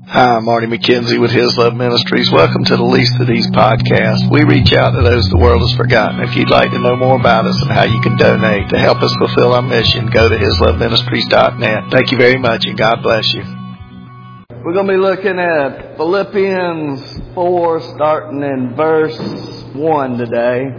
Hi, I'm Marty McKenzie with His Love Ministries. Welcome to the Least of These podcast. We reach out to those the world has forgotten. If you'd like to know more about us and how you can donate to help us fulfill our mission, go to hisloveministries.net. Thank you very much, and God bless you. We're going to be looking at Philippians 4, starting in verse 1 today.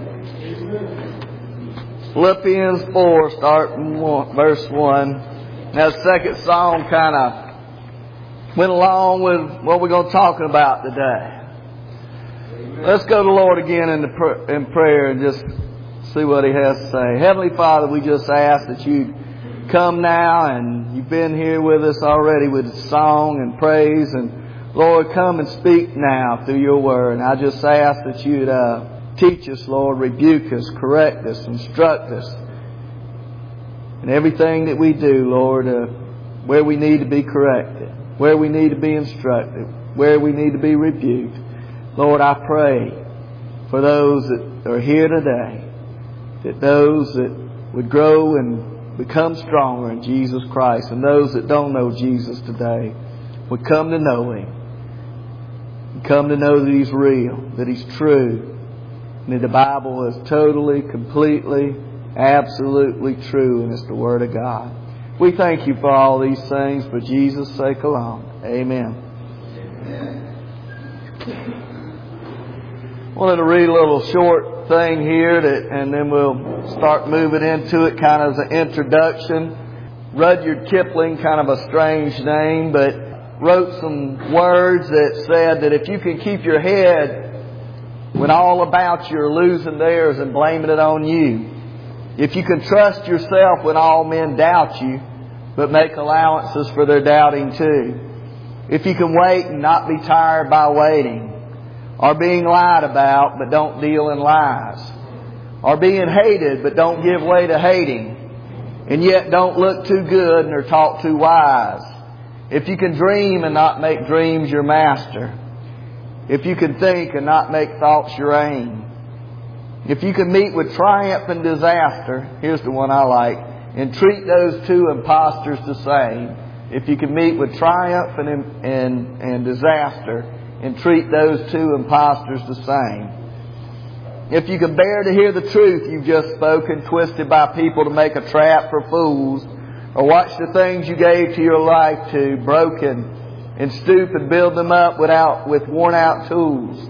Philippians 4, starting verse 1. Now, the second psalm kind of went along with what we're going to talk about today. Let's go to the Lord again in prayer and just see what He has to say. Heavenly Father, we just ask that you come now, and you've been here with us already with song and praise. And Lord, come and speak now through your word. And I just ask that you'd teach us, Lord, rebuke us, correct us, instruct us in everything that we do, Lord, where we need to be corrected, where we need to be instructed, where we need to be rebuked. Lord, I pray for those that are here today, that those that would grow and become stronger in Jesus Christ, and those that don't know Jesus today would come to know Him, and come to know that He's real, that He's true, and that the Bible is totally, completely, absolutely true, and it's the Word of God. We thank you for all these things for Jesus' sake alone. Amen. I wanted to read a little short thing here, and then we'll start moving into it kind of as an introduction. Rudyard Kipling, kind of a strange name, but wrote some words that said that if you can keep your head when all about you are losing theirs and blaming it on you, if you can trust yourself when all men doubt you, but make allowances for their doubting too. If you can wait and not be tired by waiting, or being lied about but don't deal in lies, or being hated but don't give way to hating, and yet don't look too good nor talk too wise. If you can dream and not make dreams your master, if you can think and not make thoughts your aim, if you can meet with triumph and disaster, here's the one I like, and treat those two impostors the same. If you can meet with triumph and disaster and treat those two impostors the same. If you can bear to hear the truth you've just spoken, twisted by people to make a trap for fools, or watch the things you gave to your life to broken and stoop and build them up with worn out tools.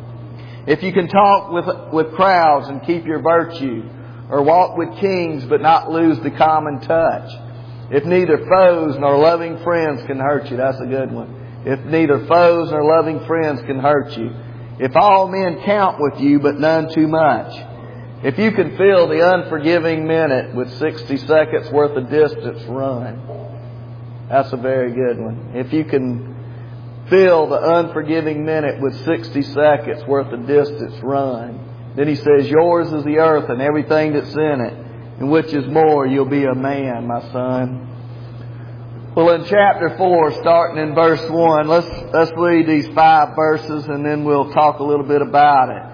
If you can talk with crowds and keep your virtue, or walk with kings but not lose the common touch. If neither foes nor loving friends can hurt you. That's a good one. If neither foes nor loving friends can hurt you. If all men count with you but none too much. If you can fill the unforgiving minute with 60 seconds worth of distance run. That's a very good one. If you can fill the unforgiving minute with 60 seconds worth of distance run. Then he says, yours is the earth and everything that's in it, and which is more, you'll be a man, my son. Well, in chapter 4, starting in verse 1, let's read these 5 verses, and then we'll talk a little bit about it.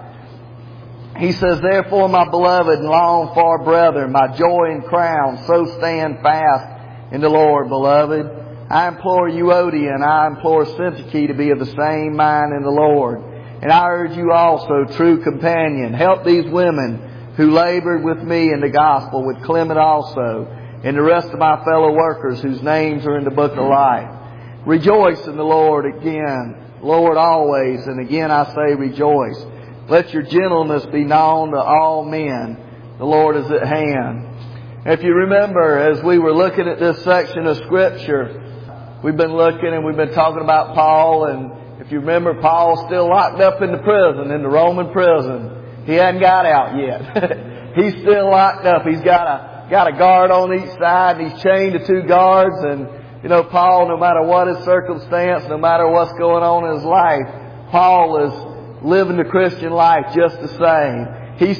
He says, therefore, my beloved and longed-for brethren, my joy and crown, so stand fast in the Lord, beloved. I implore Euodia and I implore Syntyche to be of the same mind in the Lord. And I urge you also, true companion, help these women who labored with me in the gospel, with Clement also, and the rest of my fellow workers whose names are in the book of life. Rejoice in the Lord again, Lord always, and again I say rejoice. Let your gentleness be known to all men. The Lord is at hand. If you remember, as we were looking at this section of Scripture, we've been looking and we've been talking about Paul, and if you remember, Paul's still locked up in the prison, in the Roman prison. He hadn't got out yet. He's still locked up. He's got a guard on each side, and he's chained to 2 guards. And, you know, Paul, no matter what his circumstance, no matter what's going on in his life, Paul is living the Christian life just the same. He's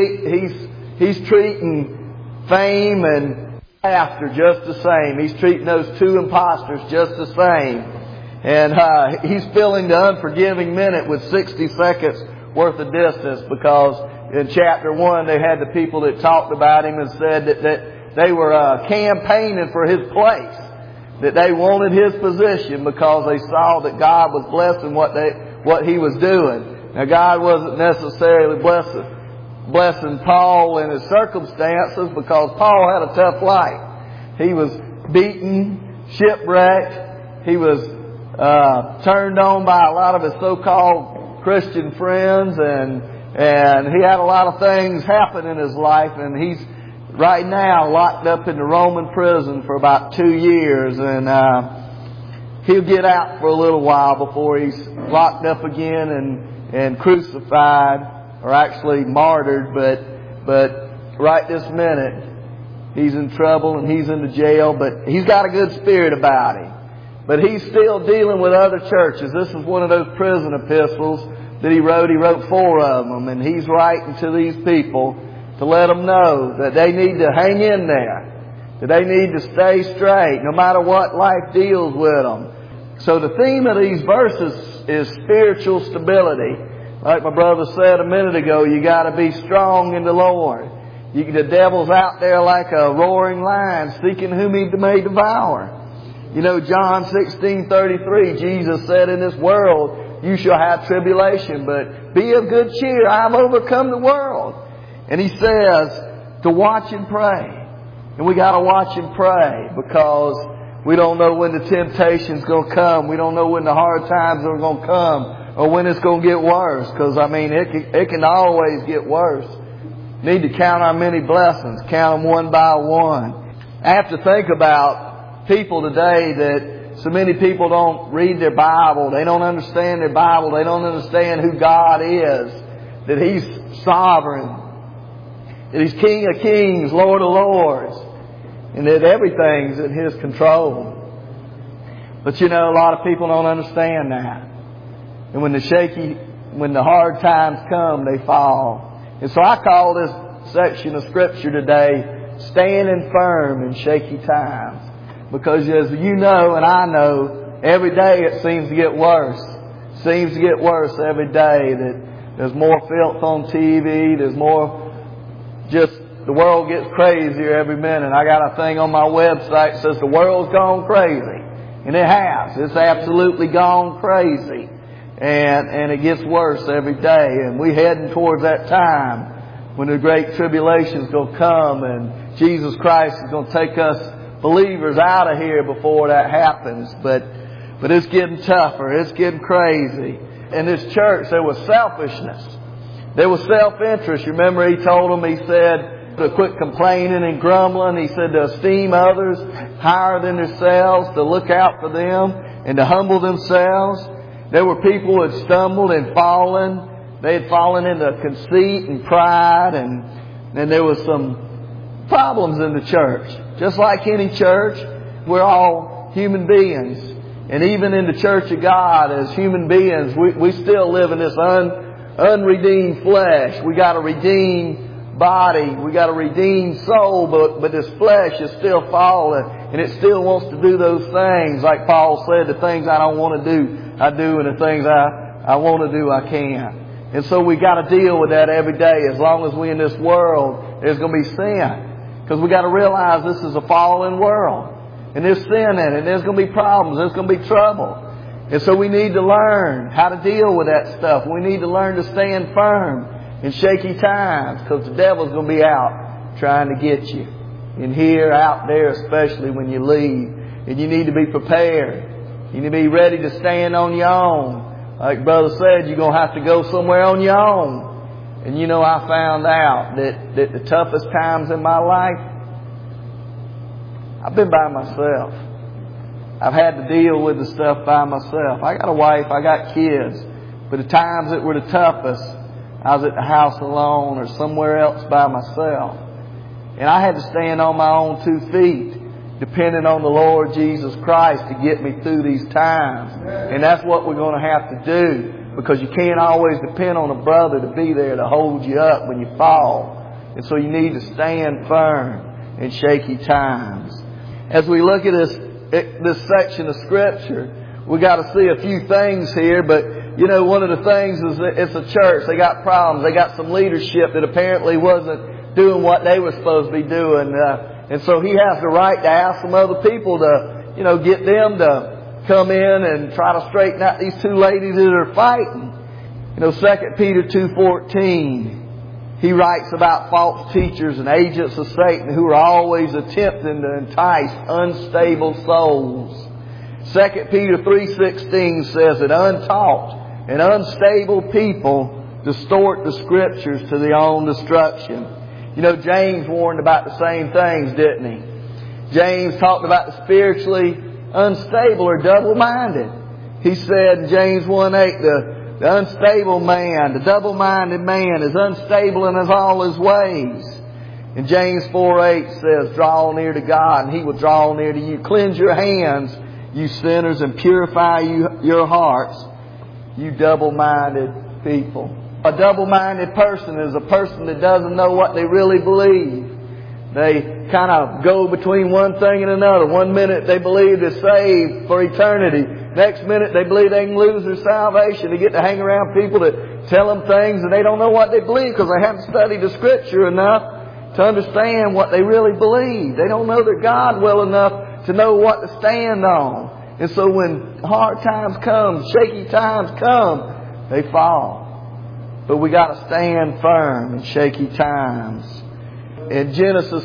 treating fame and laughter just the same. He's treating those 2 impostors just the same. And he's filling the unforgiving minute with 60 seconds worth of distance, because in chapter 1 they had the people that talked about him and said that they were campaigning for his place. that they wanted his position because they saw that God was blessing what he was doing. Now God wasn't necessarily blessing Paul in his circumstances, because Paul had a tough life. He was beaten, shipwrecked. He was turned on by a lot of his so-called Christian friends, and he had a lot of things happen in his life, and he's right now locked up in the Roman prison for about 2 years, and he'll get out for a little while before he's locked up again and crucified, or actually martyred. But right this minute he's in trouble and he's in the jail, but he's got a good spirit about him. But he's still dealing with other churches. This is one of those prison epistles that he wrote. He wrote 4 of them, and he's writing to these people to let them know that they need to hang in there, that they need to stay straight no matter what life deals with them. So the theme of these verses is spiritual stability. Like my brother said a minute ago, you got to be strong in the Lord. The devil's out there like a roaring lion, seeking whom he may devour. You know, John 16:33, Jesus said, "In this world you shall have tribulation, but be of good cheer. I have overcome the world." And he says to watch and pray. And we got to watch and pray, because we don't know when the temptation's going to come. We don't know when the hard times are going to come, or when it's going to get worse. Because, it can always get worse. Need to count our many blessings. Count them one by one. I have to think about people today that so many people don't read their Bible. They don't understand their Bible. They don't understand who God is. That He's sovereign. That He's King of Kings, Lord of Lords. And that everything's in His control. But you know, a lot of people don't understand that. And when the hard times come, they fall. And so I call this section of Scripture today, "Standing Firm in Shaky Times." Because as you know and I know, every day it seems to get worse. It seems to get worse every day. That there's more filth on TV. There's more, the world gets crazier every minute. I got a thing on my website that says the world's gone crazy. And it has. It's absolutely gone crazy. And it gets worse every day. And we're heading towards that time when the great tribulation is going to come, and Jesus Christ is going to take us believers out of here before that happens. But it's getting tougher. It's getting crazy. In this church, there was selfishness. There was self-interest. Remember, He told them, He said to quit complaining and grumbling. He said to esteem others higher than themselves, to look out for them, and to humble themselves. There were people who had stumbled and fallen. They had fallen into conceit and pride, and there was some problems in the church. Just like any church, we're all human beings. And even in the church of God, as human beings, we still live in this unredeemed flesh. We got a redeemed body. We got a redeemed soul, but this flesh is still fallen, and it still wants to do those things. Like Paul said, the things I don't want to do, I do, and the things I want to do, I can't. And so we got to deal with that every day. As long as we're in this world, there's going to be sin. Because we got to realize this is a fallen world. And there's sin in it. And there's going to be problems. There's going to be trouble. And so we need to learn how to deal with that stuff. We need to learn to stand firm in shaky times. Because the devil's going to be out trying to get you. In here, out there, especially when you leave. And you need to be prepared. You need to be ready to stand on your own. Like Brother said, you're going to have to go somewhere on your own. And you know, I found out that the toughest times in my life, I've been by myself. I've had to deal with the stuff by myself. I got a wife, I got kids. But the times that were the toughest, I was at the house alone or somewhere else by myself. And I had to stand on my own 2 feet, depending on the Lord Jesus Christ to get me through these times. And that's what we're going to have to do. Because you can't always depend on a brother to be there to hold you up when you fall. And so you need to stand firm in shaky times. As we look at this section of Scripture, we got to see a few things here. But, you know, one of the things is that it's a church. They got problems. They got some leadership that apparently wasn't doing what they were supposed to be doing. And so he has the right to ask some other people to get them to come in and try to straighten out these two ladies that are fighting. 2 Peter 2:14, he writes about false teachers and agents of Satan who are always attempting to entice unstable souls. 2 Peter 3:16 says that untaught and unstable people distort the Scriptures to their own destruction. James warned about the same things, didn't he? James talked about the spiritually unstable or double-minded. He said in James 1:8, the unstable man, the double-minded man is unstable in all his ways. And James 4:8 says, draw near to God and He will draw near to you. Cleanse your hands, you sinners, and purify your hearts, you double-minded people. A double-minded person is a person that doesn't know what they really believe. They kind of go between one thing and another. One minute they believe they're saved for eternity. Next minute they believe they can lose their salvation. They get to hang around people that tell them things and they don't know what they believe because they haven't studied the Scripture enough to understand what they really believe. They don't know their God well enough to know what to stand on. And so when hard times come, shaky times come, they fall. But we got to stand firm in shaky times. In Genesis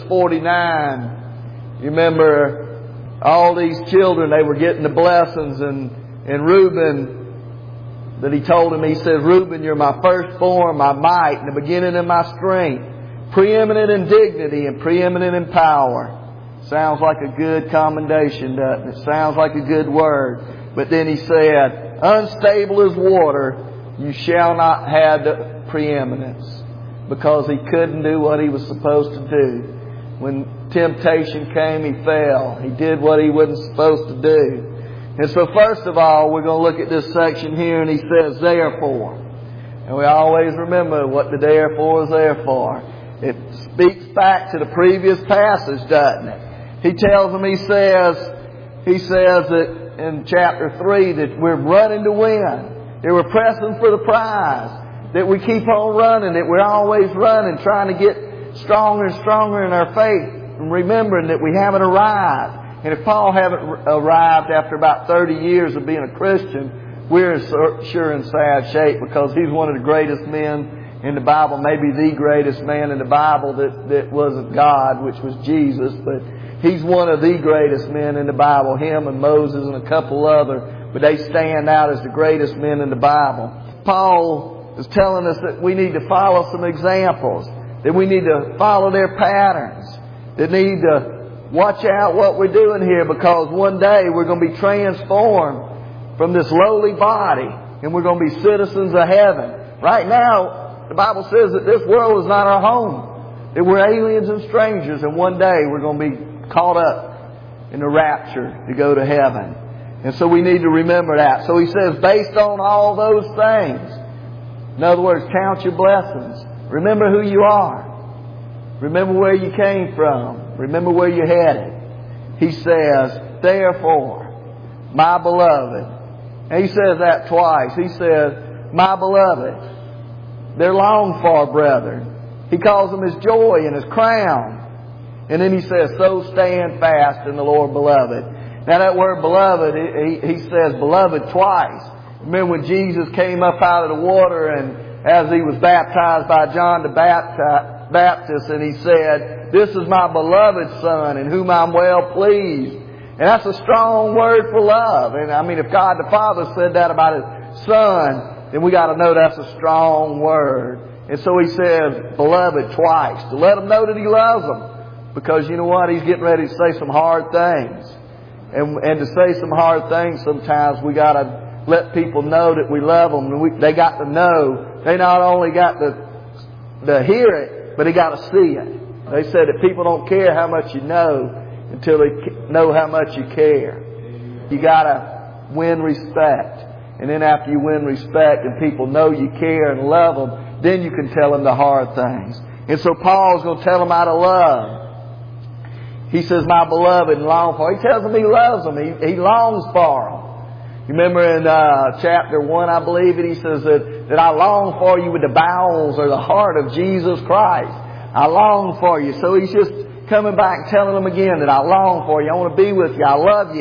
49, you remember all these children, they were getting the blessings, and Reuben, that he told him, he said, Reuben, you're my firstborn, my might, and the beginning of my strength, preeminent in dignity and preeminent in power. Sounds like a good commendation, doesn't it? Sounds like a good word. But then he said, unstable as water, you shall not have the preeminence. Because he couldn't do what he was supposed to do. When temptation came, he fell. He did what he wasn't supposed to do. And so first of all, we're going to look at this section here, and he says, therefore. And we always remember what the therefore is there for. It speaks back to the previous passage, doesn't it? He tells them, he says that in chapter 3 that we're running to win. That we're pressing for the prize. That we keep on running. That we're always running, trying to get stronger and stronger in our faith. And remembering that we haven't arrived. And if Paul haven't arrived after about 30 years of being a Christian, we're sure in sad shape because he's one of the greatest men in the Bible, maybe the greatest man in the Bible that wasn't God, which was Jesus, but he's one of the greatest men in the Bible, him and Moses and a couple other, but they stand out as the greatest men in the Bible. Paul is telling us that we need to follow some examples, that we need to follow their patterns, that need to watch out what we're doing here because one day we're going to be transformed from this lowly body and we're going to be citizens of heaven. Right now, the Bible says that this world is not our home, that we're aliens and strangers, and one day we're going to be caught up in the rapture to go to heaven. And so we need to remember that. So he says, based on all those things, in other words, count your blessings. Remember who you are. Remember where you came from. Remember where you're headed. He says, therefore, my beloved. And he says that twice. He says, my beloved. They're longed for, brethren. He calls them his joy and his crown. And then he says, so stand fast in the Lord, beloved. Now that word beloved, he says beloved twice. Remember when Jesus came up out of the water and as he was baptized by John the Baptist, and he said, this is my beloved Son in whom I'm well pleased. And that's a strong word for love. And I mean, if God the Father said that about his Son, then we got to know that's a strong word. And so he says, beloved twice, to let them know that he loves them. Because you know what? He's getting ready to say some hard things. And to say some hard things, sometimes we got to let people know that we love them. And they got to know. They not only got to hear it, but they got to see it. They said that people don't care how much you know until they know how much you care. You got to win respect. And then after you win respect and people know you care and love them, then you can tell them the hard things. And so Paul's going to tell them how to love. He says, my beloved, and long for. He tells them he loves them. He longs for them. You remember in chapter 1, I believe it, he says that I long for you with the bowels or the heart of Jesus Christ. I long for you. So he's just coming back telling them again that I long for you. I want to be with you. I love you.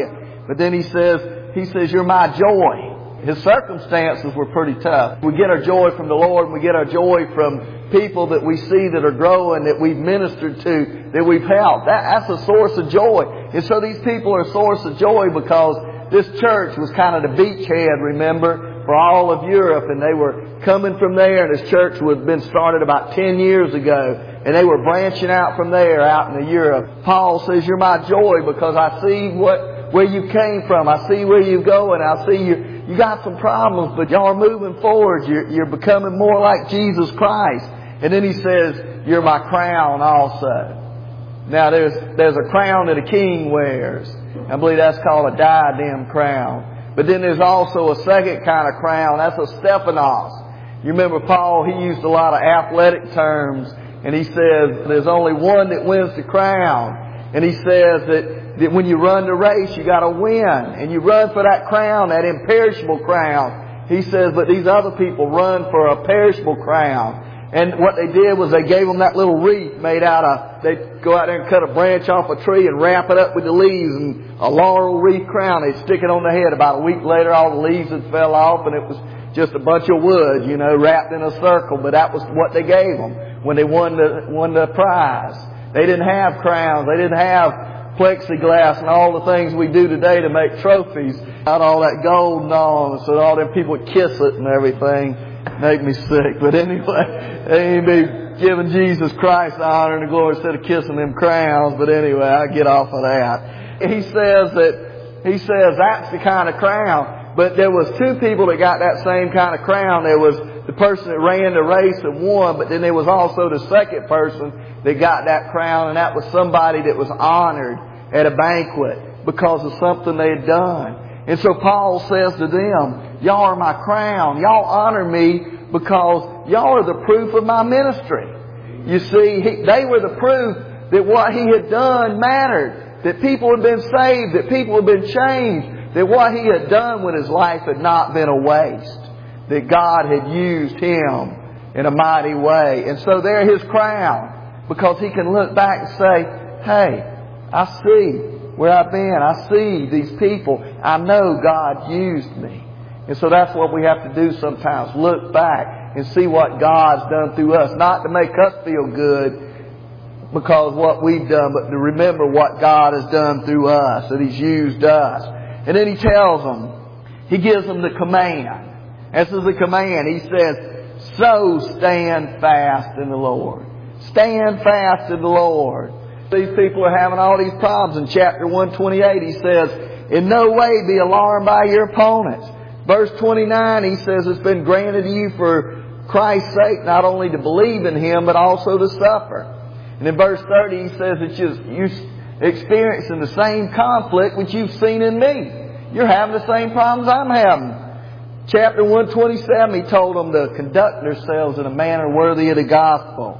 But then he says, you're my joy. His circumstances were pretty tough. We get our joy from the Lord, and we get our joy from people that we see that are growing, that we've ministered to, that we've helped. That's a source of joy. And so these people are a source of joy because this church was kind of the beachhead, remember, for all of Europe. And they were coming from there, and this church had been started about 10 years ago. And they were branching out from there out into Europe. Paul says, you're my joy because I see where you came from. I see where you're going. I see you got some problems, but y'all are moving forward. You're becoming more like Jesus Christ. And then he says, you're my crown also. Now there's a crown that a king wears. I believe that's called a diadem crown. But then there's also a second kind of crown. That's a Stephanos. You remember Paul, he used a lot of athletic terms. And he says there's only one that wins the crown. And he says that when you run the race, you got to win. And you run for that crown, that imperishable crown. He says, but these other people run for a perishable crown. And what they did was they gave them that little wreath made out of, they'd go out there and cut a branch off a tree and wrap it up with the leaves, and a laurel wreath crown. They'd stick it on the head. About a week later, all the leaves had fell off, and it was just a bunch of wood, wrapped in a circle. But that was what they gave them when they won the prize. They didn't have crowns. They didn't have plexiglass and all the things we do today to make trophies. Not all that gold and all. So all them people would kiss it and everything. Make me sick. But anyway, they ain't be giving Jesus Christ the honor and the glory instead of kissing them crowns. But anyway, I get off of that. He says that's the kind of crown. But there was two people that got that same kind of crown. There was the person that ran the race and won, but then there was also the second person that got that crown, and that was somebody that was honored at a banquet because of something they had done. And so Paul says to them, y'all are my crown. Y'all honor me because y'all are the proof of my ministry. You see, they were the proof that what he had done mattered, that people had been saved, that people had been changed, that what he had done with his life had not been a waste, that God had used him in a mighty way. And so they're his crown because he can look back and say, hey, I see where I've been. I see these people. I know God used me. And so that's what we have to do sometimes. Look back and see what God's done through us. Not to make us feel good because what we've done, but to remember what God has done through us, that he's used us. And then he tells them, he gives them the command. This is the command. He says, so stand fast in the Lord. Stand fast in the Lord. These people are having all these problems. In chapter 128, he says, in no way be alarmed by your opponents. Verse 29, he says, it's been granted to you for Christ's sake not only to believe in him, but also to suffer. And in verse 30, he says that you're experiencing the same conflict which you've seen in me. You're having the same problems I'm having. Chapter 127, he told them to conduct themselves in a manner worthy of the gospel.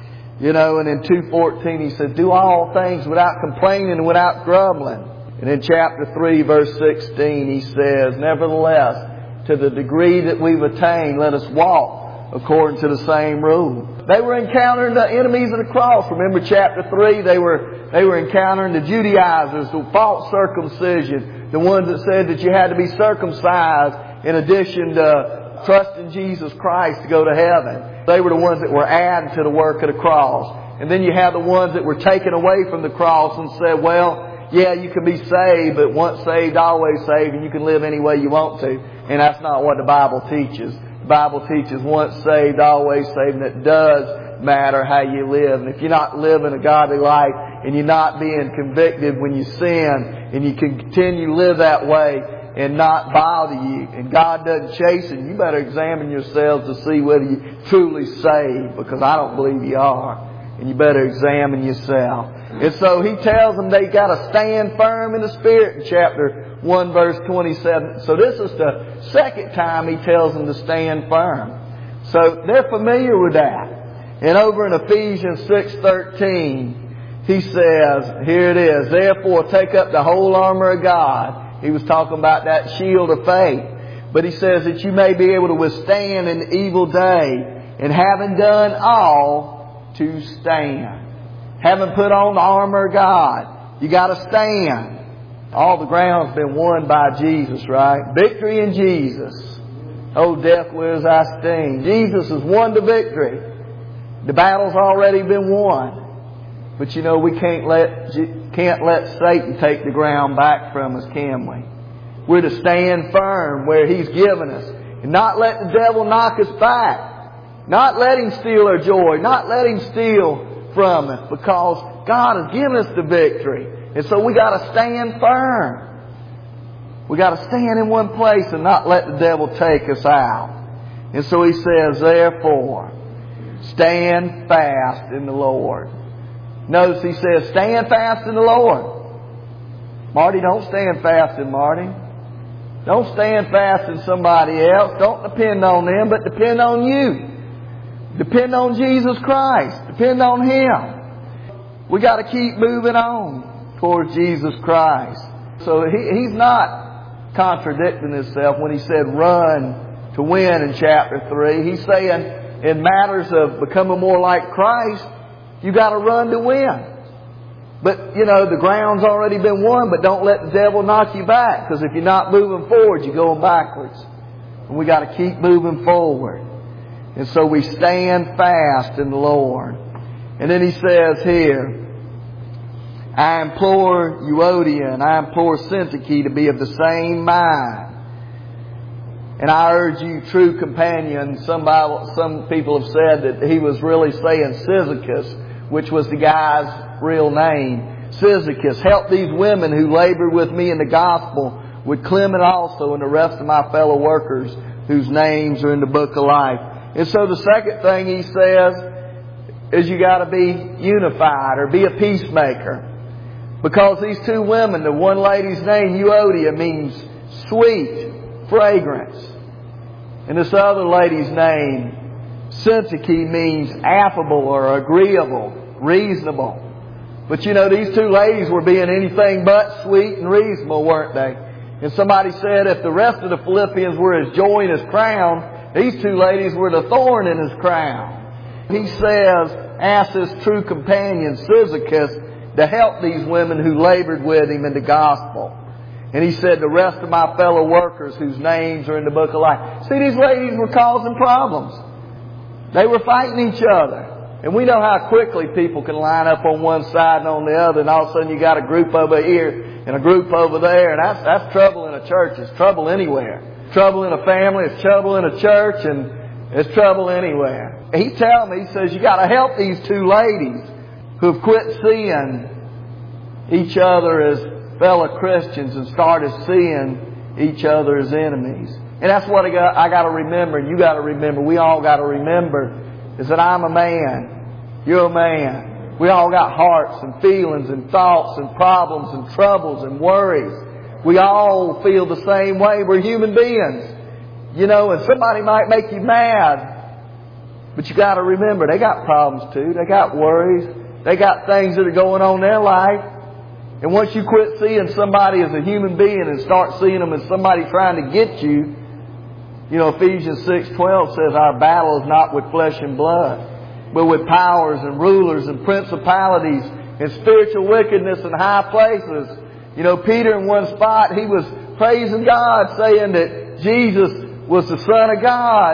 And in 2:14 he said, do all things without complaining and without grumbling. And in chapter 3, verse 16, he says, nevertheless, to the degree that we've attained, let us walk according to the same rule. They were encountering the enemies of the cross. Remember chapter 3, they were encountering the Judaizers, the false circumcision, the ones that said that you had to be circumcised in addition to trusting Jesus Christ to go to heaven. They were the ones that were added to the work of the cross. And then you have the ones that were taken away from the cross and said, well, yeah, you can be saved, but once saved, always saved, and you can live any way you want to. And that's not what the Bible teaches. The Bible teaches once saved, always saved, and it does matter how you live. And if you're not living a godly life, and you're not being convicted when you sin, and you can continue to live that way and not bother you, and God doesn't chasten, you better examine yourselves to see whether you're truly saved, because I don't believe you are. And you better examine yourself. And so he tells them they got to stand firm in the Spirit in chapter 1 verse 27. So this is the second time he tells them to stand firm. So they're familiar with that. And over in Ephesians 6:13, he says, here it is, therefore take up the whole armor of God. He was talking about that shield of faith. But he says that you may be able to withstand an evil day, and having done all, to stand. Having put on the armor of God, you got to stand. All the ground's been won by Jesus, right? Victory in Jesus. Oh, death, where's thy sting? Jesus has won the victory. The battle's already been won. But you know, we can't let Satan take the ground back from us, can we? We're to stand firm where He's given us. And not let the devil knock us back. Not let him steal our joy. Not let him steal from us. Because God has given us the victory. And so we got to stand firm. We got to stand in one place and not let the devil take us out. And so He says, therefore, stand fast in the Lord. Notice He says, stand fast in the Lord. Marty, don't stand fast in Marty. Don't stand fast in somebody else. Don't depend on them, but depend on you. Depend on Jesus Christ. Depend on Him. We got to keep moving on towards Jesus Christ. So He's not contradicting Himself when He said run to win in chapter 3. He's saying in matters of becoming more like Christ, you got to run to win. But, you know, the ground's already been won, but don't let the devil knock you back. Because if you're not moving forward, you're going backwards. And we got to keep moving forward. And so we stand fast in the Lord. And then He says here, I implore Euodia and I implore Syntyche to be of the same mind. And I urge you, true companion, some people have said that he was really saying Syzychus, which was the guy's real name. Syzychus, help these women who labor with me in the gospel, with Clement also and the rest of my fellow workers whose names are in the book of life. And so the second thing he says is you got to be unified or be a peacemaker. Because these two women, the one lady's name, Euodia, means sweet, fragrance. And this other lady's name, Syntyche, means affable or agreeable, reasonable. But you know, these two ladies were being anything but sweet and reasonable, weren't they? And somebody said if the rest of the Philippians were His joy in His crown, these two ladies were the thorn in His crown. He says, ask His true companion, Syzychus, to help these women who labored with him in the gospel. And he said, the rest of my fellow workers whose names are in the book of life. See, these ladies were causing problems. They were fighting each other. And we know how quickly people can line up on one side and on the other, and all of a sudden you got a group over here and a group over there, and that's trouble in a church. It's trouble anywhere. Trouble in a family, it's trouble in a church, and it's trouble anywhere. He tells me, he says, you got to help these two ladies who've quit seeing each other as fellow Christians and started seeing each other as enemies. And that's what I got to remember, and you got to remember, we all got to remember, is that I'm a man, you're a man. We all got hearts and feelings and thoughts and problems and troubles and worries. We all feel the same way. We're human beings. You know, and somebody might make you mad, but you got to remember, they got problems too. They got worries. They got things that are going on in their life. And once you quit seeing somebody as a human being and start seeing them as somebody trying to get you, you know, Ephesians 6:12 says our battle is not with flesh and blood, but with powers and rulers and principalities and spiritual wickedness in high places. You know, Peter in one spot, he was praising God, saying that Jesus was the Son of God.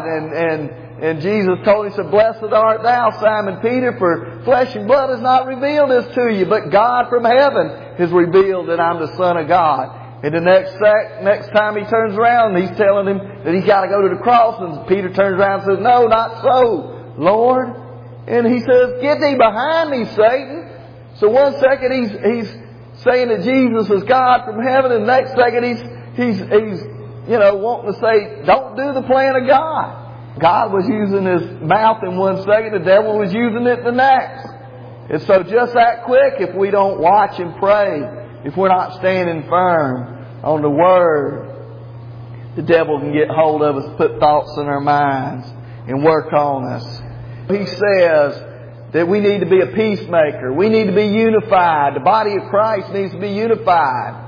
And Jesus told him, he said, blessed art thou, Simon Peter, for flesh and blood has not revealed this to you, but God from heaven has revealed that I'm the Son of God. And the next time he turns around, he's telling him that he's got to go to the cross. And Peter turns around and says, no, not so, Lord. And he says, get thee behind me, Satan. So one second he's saying that Jesus is God from heaven, and the next second he's you know, wanting to say, don't do the plan of God. God was using His mouth in one second, the devil was using it the next. And so just that quick, if we don't watch and pray, if we're not standing firm on the Word, the devil can get hold of us, put thoughts in our minds, and work on us. He says that we need to be a peacemaker. We need to be unified. The body of Christ needs to be unified.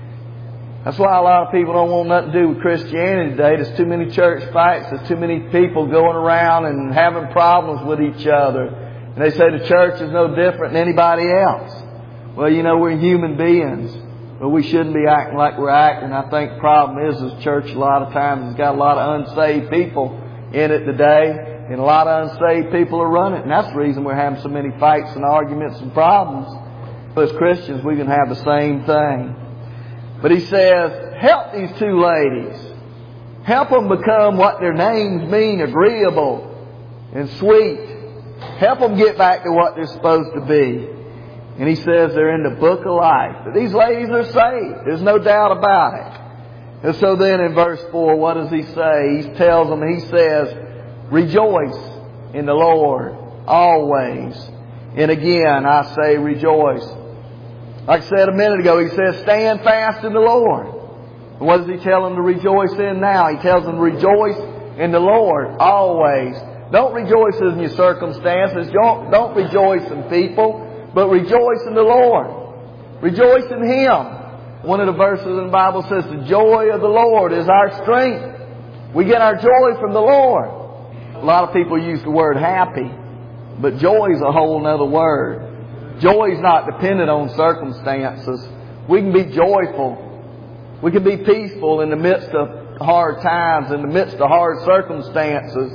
That's why a lot of people don't want nothing to do with Christianity today. There's too many church fights. There's too many people going around and having problems with each other. And they say the church is no different than anybody else. Well, you know, we're human beings. But we shouldn't be acting like we're acting. I think the problem is church a lot of times has got a lot of unsaved people in it today. And a lot of unsaved people are running. And that's the reason we're having so many fights and arguments and problems. But as Christians, we can have the same thing. But he says, help these two ladies. Help them become what their names mean, agreeable and sweet. Help them get back to what they're supposed to be. And he says they're in the book of life. But these ladies are saved. There's no doubt about it. And so then in verse 4, what does he say? He tells them, he says, rejoice in the Lord always. And again, I say rejoice. Like I said a minute ago, he says, stand fast in the Lord. And what does he tell them to rejoice in now? He tells them to rejoice in the Lord always. Don't rejoice in your circumstances. Don't rejoice in people, but rejoice in the Lord. Rejoice in Him. One of the verses in the Bible says, the joy of the Lord is our strength. We get our joy from the Lord. A lot of people use the word happy, but joy is a whole other word. Joy is not dependent on circumstances. We can be joyful. We can be peaceful in the midst of hard times, in the midst of hard circumstances.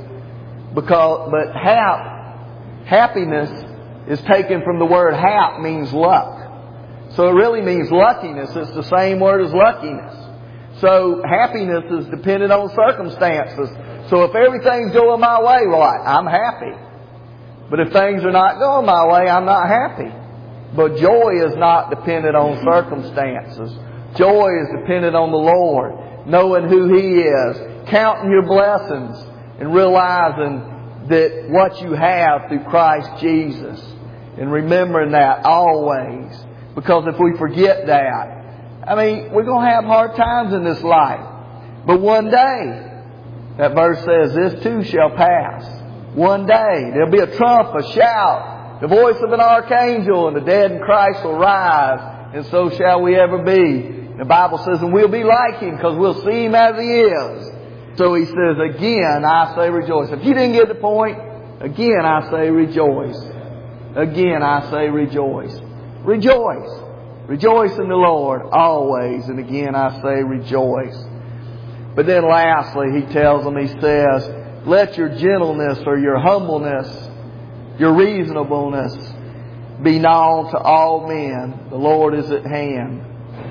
But happiness is taken from the word hap, means luck. So it really means luckiness. It's the same word as luckiness. So happiness is dependent on circumstances. So if everything's going my way, well, I'm happy. But if things are not going my way, I'm not happy. But joy is not dependent on circumstances. Joy is dependent on the Lord, knowing who He is, counting your blessings, and realizing that what you have through Christ Jesus. And remembering that always. Because if we forget that, we're going to have hard times in this life. But one day, that verse says, this too shall pass. One day, there'll be a trump, a shout, the voice of an archangel, and the dead in Christ will rise, and so shall we ever be. The Bible says, and we'll be like Him, because we'll see Him as He is. So he says, again, I say rejoice. If you didn't get the point, again, I say rejoice. Again, I say rejoice. Rejoice. Rejoice in the Lord always. And again, I say rejoice. But then lastly, he tells them, he says, let your gentleness or your humbleness, your reasonableness be known to all men. The Lord is at hand.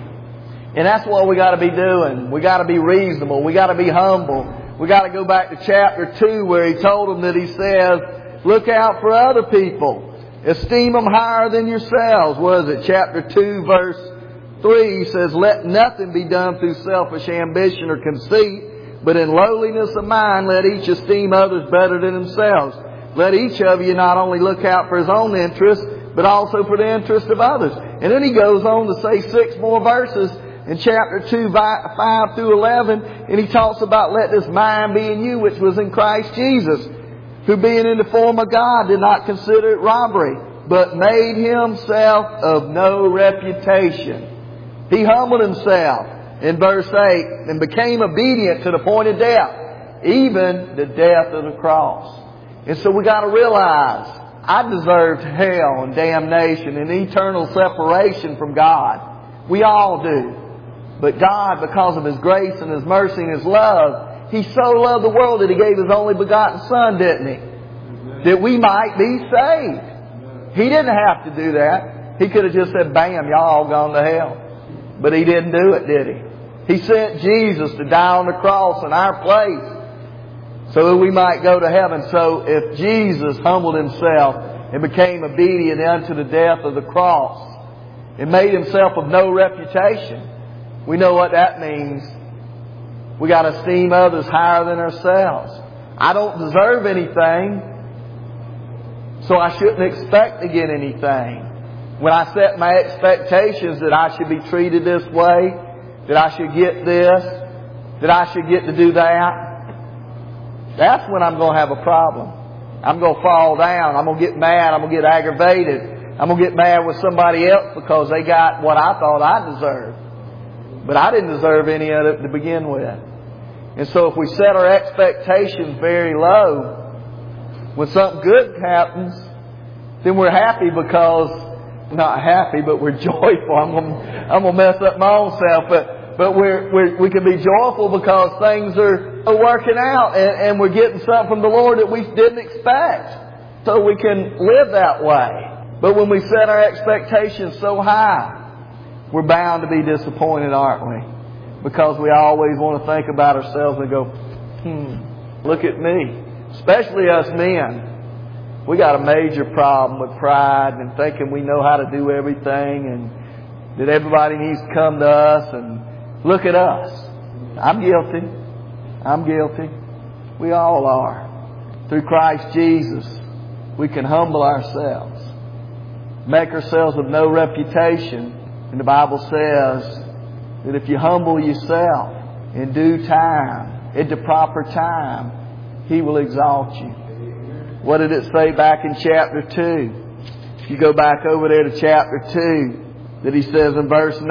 And that's what we got to be doing. We got to be reasonable. We got to be humble. We got to go back to chapter 2 where he told them that he says, look out for other people. Esteem them higher than yourselves. What is it? Chapter 2 verse 3 he says, let nothing be done through selfish ambition or conceit, but in lowliness of mind let each esteem others better than themselves. Let each of you not only look out for his own interest, but also for the interest of others. And then he goes on to say 6 more verses in chapter 2, 5 through 11, and he talks about let this mind be in you which was in Christ Jesus, who being in the form of God did not consider it robbery, but made himself of no reputation. He humbled himself in verse 8 and became obedient to the point of death, even the death of the cross. And so we got to realize I deserved hell and damnation and eternal separation from God. We all do. But God, because of His grace and His mercy and His love, He so loved the world that He gave His only begotten Son, didn't He? That we might be saved. He didn't have to do that. He could have just said, bam, y'all all gone to hell. But He didn't do it, did He? He sent Jesus to die on the cross in our place so that we might go to heaven. So if Jesus humbled Himself and became obedient unto the death of the cross and made Himself of no reputation, we know what that means. We got to esteem others higher than ourselves. I don't deserve anything, so I shouldn't expect to get anything. When I set my expectations that I should be treated this way, that I should get this, that I should get to do that, that's when I'm going to have a problem. I'm going to fall down. I'm going to get mad. I'm going to get aggravated. I'm going to get mad with somebody else because they got what I thought I deserved. But I didn't deserve any of it to begin with. And so if we set our expectations very low, when something good happens, then we're happy because not happy, but we're joyful. I'm gonna mess up my own self, but we can be joyful because things are working out and we're getting something from the Lord that we didn't expect. So we can live that way. But when we set our expectations so high, we're bound to be disappointed, aren't we? Because we always want to think about ourselves and go, look at me. Especially us men. We got a major problem with pride and thinking we know how to do everything and that everybody needs to come to us and look at us. I'm guilty. I'm guilty. We all are. Through Christ Jesus, we can humble ourselves. Make ourselves of no reputation. And the Bible says that if you humble yourself in due time, at the proper time, He will exalt you. What did it say back in chapter 2? If you go back over there to chapter 2, that He says in verse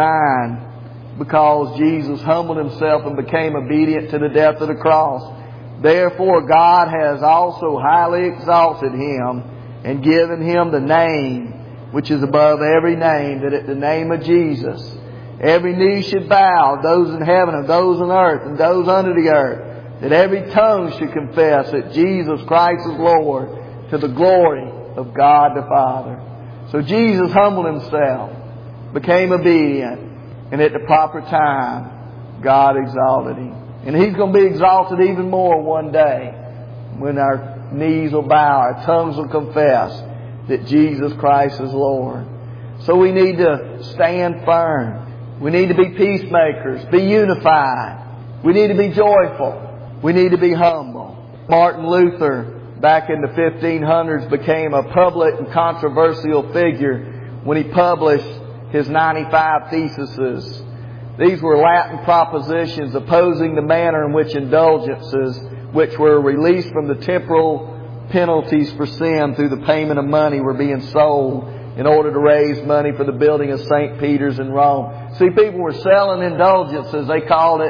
9, because Jesus humbled Himself and became obedient to the death of the cross, therefore God has also highly exalted Him and given Him the name which is above every name, that at the name of Jesus every knee should bow, those in heaven and those on earth and those under the earth, that every tongue should confess that Jesus Christ is Lord, to the glory of God the Father. So Jesus humbled Himself, became obedient, and at the proper time, God exalted Him. And He's going to be exalted even more one day when our knees will bow, our tongues will confess that Jesus Christ is Lord. So we need to stand firm. We need to be peacemakers, be unified. We need to be joyful. We need to be humble. Martin Luther, back in the 1500s, became a public and controversial figure when he published his 95 Theses. These were Latin propositions opposing the manner in which indulgences, which were released from the temporal penalties for sin through the payment of money, were being sold in order to raise money for the building of St. Peter's in Rome. See, people were selling indulgences. They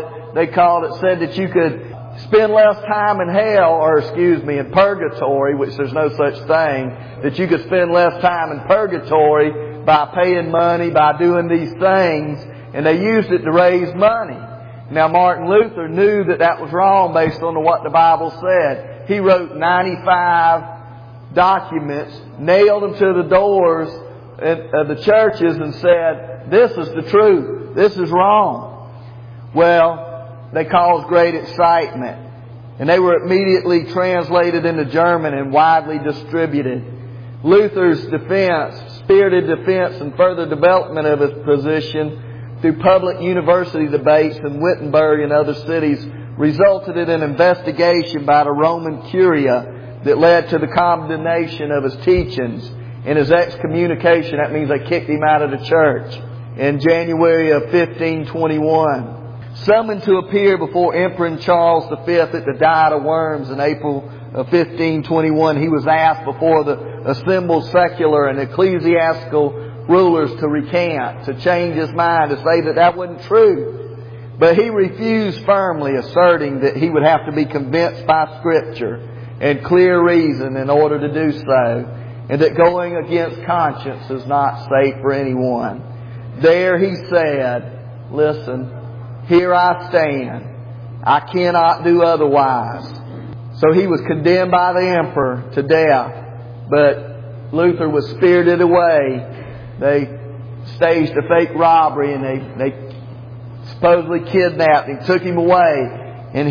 said that you could spend less time in hell, in purgatory, which there's no such thing, that you could spend less time in purgatory by paying money, by doing these things, and they used it to raise money. Now, Martin Luther knew that that was wrong based on what the Bible said. He wrote 95 documents, nailed them to the doors of the churches and said, this is the truth. This is wrong. Well, they caused great excitement. And they were immediately translated into German and widely distributed. Luther's defense, spirited defense and further development of his position through public university debates in Wittenberg and other cities resulted in an investigation by the Roman Curia that led to the condemnation of his teachings and his excommunication. That means they kicked him out of the church in January of 1521. Summoned to appear before Emperor Charles V at the Diet of Worms in April of 1521, he was asked before the assembled secular and ecclesiastical rulers to recant, to change his mind, to say that that wasn't true. But he refused firmly, asserting that he would have to be convinced by Scripture and clear reason in order to do so, and that going against conscience is not safe for anyone. There he said, listen, here I stand. I cannot do otherwise. So he was condemned by the emperor to death. But Luther was spirited away. They staged a fake robbery and they supposedly kidnapped him, took him away. And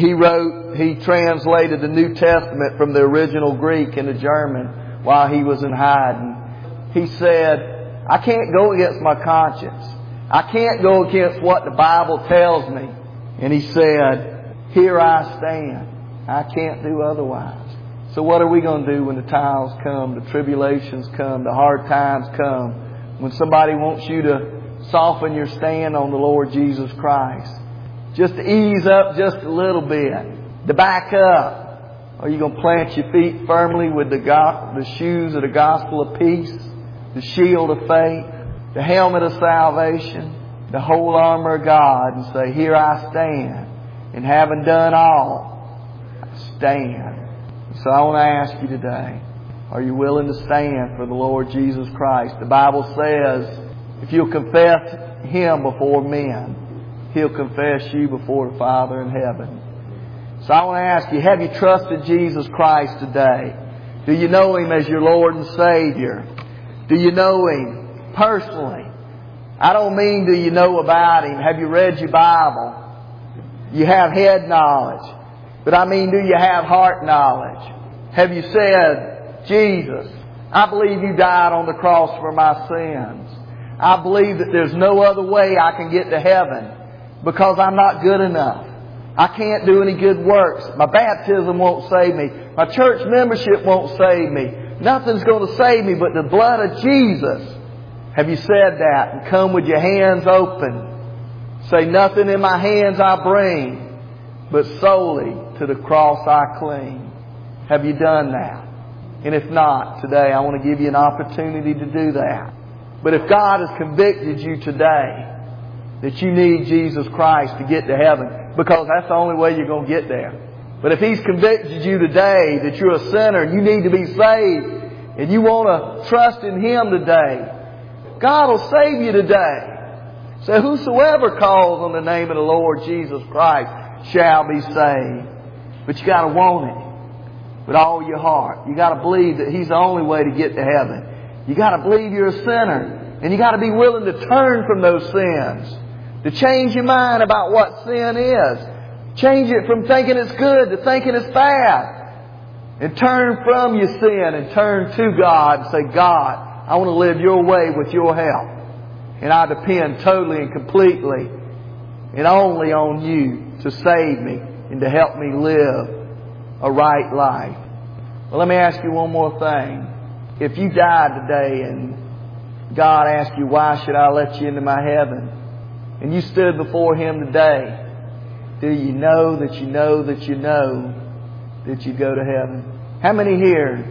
he translated the New Testament from the original Greek into German while he was in hiding. He said, I can't go against my conscience. I can't go against what the Bible tells me. And he said, here I stand. I can't do otherwise. So what are we going to do when the trials come, the tribulations come, the hard times come, when somebody wants you to soften your stand on the Lord Jesus Christ? Just to ease up just a little bit, to back up. Are you going to plant your feet firmly with the shoes of the gospel of peace, the shield of faith, the helmet of salvation, the whole armor of God, and say, here I stand, and having done all, I stand. So I want to ask you today, Are you willing to stand for the Lord Jesus Christ? The Bible says, if you'll confess Him before men, He'll confess you before the Father in heaven. So I want to ask you, have you trusted Jesus Christ today? Do you know Him as your Lord and Savior? Do you know Him personally? I don't mean do you know about Him. Have you read your Bible? You have head knowledge. But I mean, do you have heart knowledge? Have you said, Jesus, I believe You died on the cross for my sins. I believe that there's no other way I can get to heaven because I'm not good enough. I can't do any good works. My baptism won't save me. My church membership won't save me. Nothing's going to save me but the blood of Jesus. Have you said that and come with your hands open? Say, nothing in my hands I bring, but solely to the cross I cling. Have you done that? And if not, today I want to give you an opportunity to do that. But if God has convicted you today that you need Jesus Christ to get to heaven, because that's the only way you're going to get there. But if He's convicted you today that you're a sinner and you need to be saved and you want to trust in Him today, God will save you today. So whosoever calls on the name of the Lord Jesus Christ shall be saved. But you got to want it with all your heart. You got to believe that He's the only way to get to heaven. You got to believe you're a sinner, and you got to be willing to turn from those sins. To change your mind about what sin is. Change it from thinking it's good to thinking it's bad. And turn from your sin and turn to God and say, God, I want to live Your way with Your help. And I depend totally and completely and only on You to save me and to help me live a right life. Well, let me ask you one more thing. If you died today and God asked you, why should I let you into my heaven? And you stood before Him today, do you know that you know that you know that you go to heaven? How many here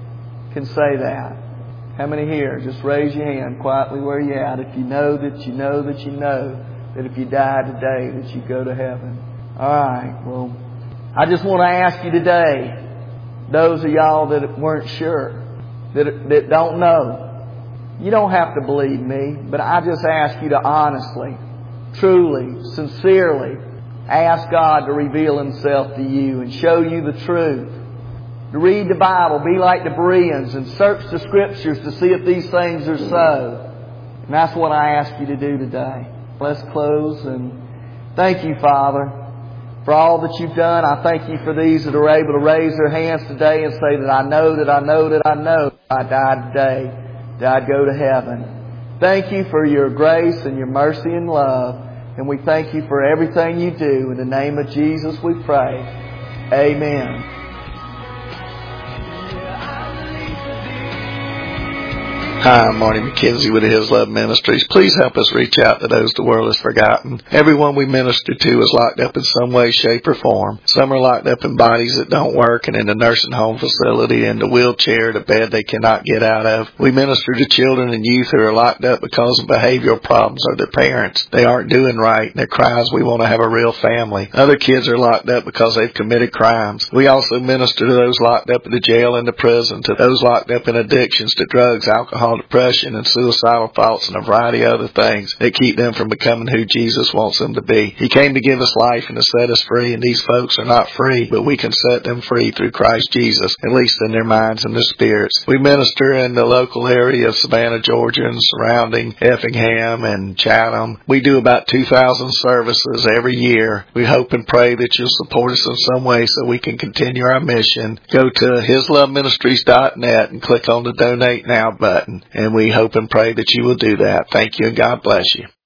can say that? How many here? Just raise your hand quietly where you're at if you know that you know that you know that if you die today that you go to heaven. All right, well, I just want to ask you today, those of y'all that weren't sure, that don't know, you don't have to believe me, but I just ask you to honestly, truly, sincerely ask God to reveal Himself to you and show you the truth. To read the Bible, be like the Bereans and search the Scriptures to see if these things are so. And that's what I ask you to do today. Let's close and thank You, Father, for all that You've done. I thank You for these that are able to raise their hands today and say that I know that I know that I know I died today, that I'd go to heaven. Thank You for Your grace and Your mercy and love. And we thank You for everything You do. In the name of Jesus we pray. Amen. Hi, I'm Marty McKenzie with His Love Ministries. Please help us reach out to those the world has forgotten. Everyone we minister to is locked up in some way, shape, or form. Some are locked up in bodies that don't work and in a nursing home facility, in the wheelchair, the bed they cannot get out of. We minister to children and youth who are locked up because of behavioral problems of their parents. They aren't doing right, and their cries, we want to have a real family. Other kids are locked up because they've committed crimes. We also minister to those locked up in the jail and the prison, to those locked up in addictions to drugs, alcohol, depression, and suicidal thoughts, and a variety of other things that keep them from becoming who Jesus wants them to be. He came to give us life and to set us free, and these folks are not free, but we can set them free through Christ Jesus, at least in their minds and their spirits. We minister in the local area of Savannah, Georgia, and surrounding Effingham and Chatham. We do about 2,000 services every year. We hope and pray that you'll support us in some way so we can continue our mission. Go to hisloveministries.net and click on the Donate Now button. And we hope and pray that you will do that. Thank you, and God bless you.